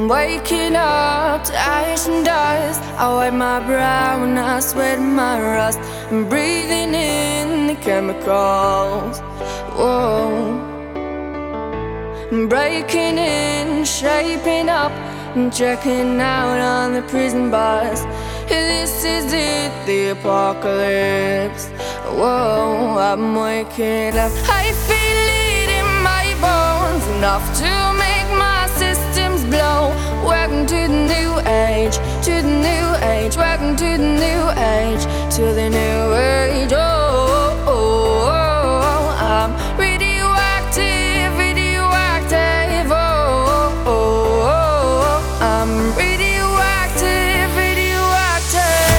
Waking up to ash and dust. I wipe my brow and I sweat my rust. I'm breathing in the chemicals. Whoa. I'm breaking in, shaping up, and checking out on the prison bus. This is it, the apocalypse. Whoa, I'm waking up. I feel it in my bones, enough to make my systems blow. Welcome to the new age, to the new age. Welcome to the new age, to the new age. Oh, oh, oh. I'm radioactive, radioactive. Oh, oh, oh. I'm radioactive, radioactive.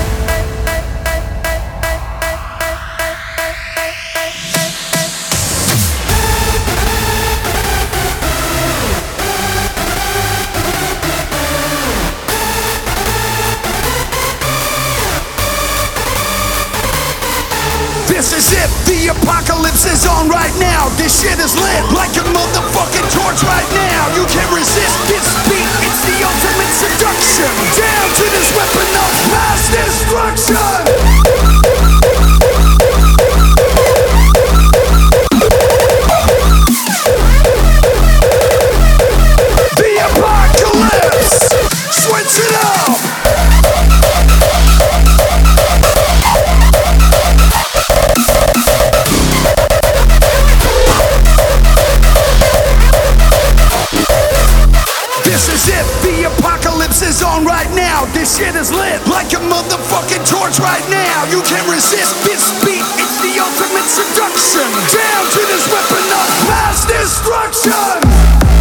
This is it, the apocalypse is on right now. This shit is lit like a motherfucking torch right now. You can't resist this beat, it's the ultimate seduction. Down to this weapon of mass destruction. The apocalypse, switch it up. This is it, the apocalypse is on right now. This shit is lit like a motherfucking torch right now. You can't resist this beat, it's the ultimate seduction. Down to this weapon of mass destruction.